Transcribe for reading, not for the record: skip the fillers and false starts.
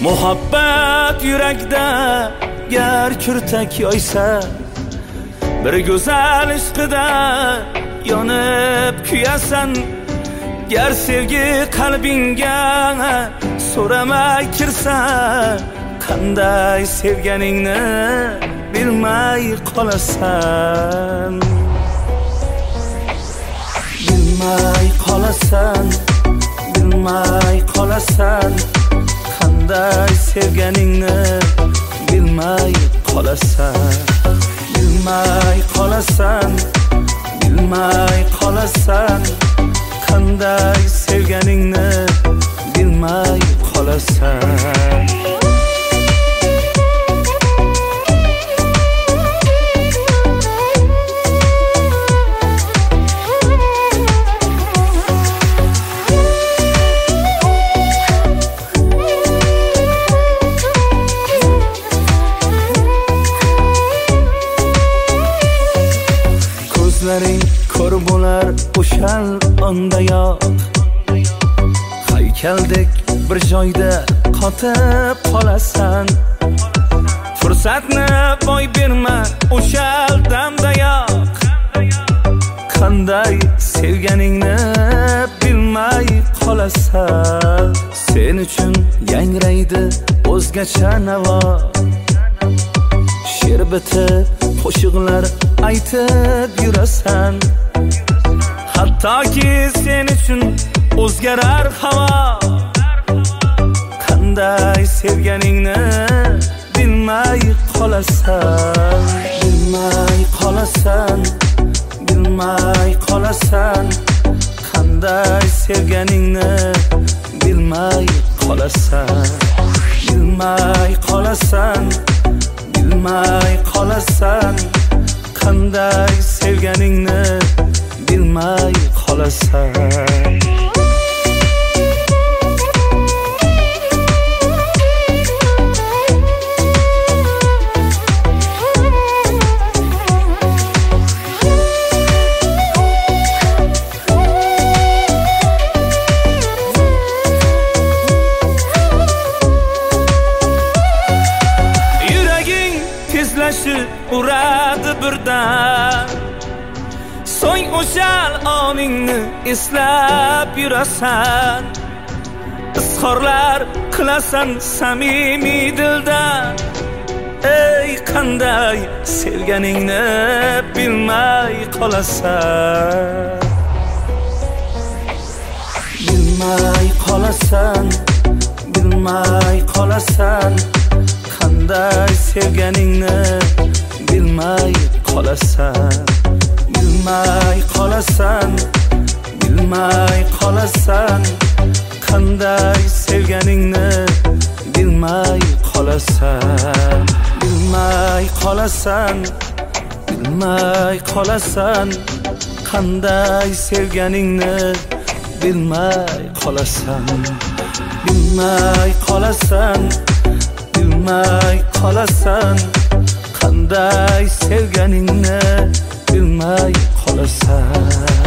muhabbat yurakda gar kurtak yoysa, bir go'zal ishqida yonib kuyasan. Gar sevgi qalbingga so'ramay kirsa, qanday sevganingni bilmay qolasan. Bilmay qolasan, bilmay qolasan, qanday sevganingni bilmay qolasan. Bilmay qolasan, bilmay qolasan, qanday sevganingni bilmay qolasan. Ko'zlaring ko'r bo'lar o'shal ondayoq, haykaldek bir joyda qotib qolasan. Fursatni boy berma o'shal damdayoq, qanday sevganingni bilmay qolasan. Sen uchun yangraydi o'zgacha navo, she'r bitib qo'shiqlar aytib yurasan. Hattoki sen uchun o'zgarar havo, qanday sevganingni bilmay qolasan. Bilmay qolasan, bilmay qolasan, qanday sevganingni bilmay qolasan. Bilmay qolasan, bilmay qolasan, qanday sevganingni bilmay qolasan. Uradi birdan, so'ng o'shal oningni eslab yurasan. Izhorlar qilasan samimiy dildan, ey qanday sevganingni bilmay qolasan. Bilmay qolasan, bilmay qolasan, qanday sevganingni bilmay qolasan. Bilmay qolasan, bilmay qolasan, qanday sevganingni bilmay qolasan. Bilmay qolasan, bilmay qolasan, qanday sevganingni bilmay qolasan. Bilmay qolasan, bilmay qolasan, qanday sevganingni bilmay qolasan.